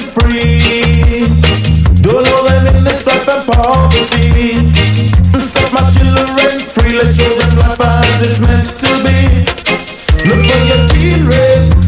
free. Don't know them in the strife and poverty. Set my children free, let chosen life as it's meant to be. Look for your children.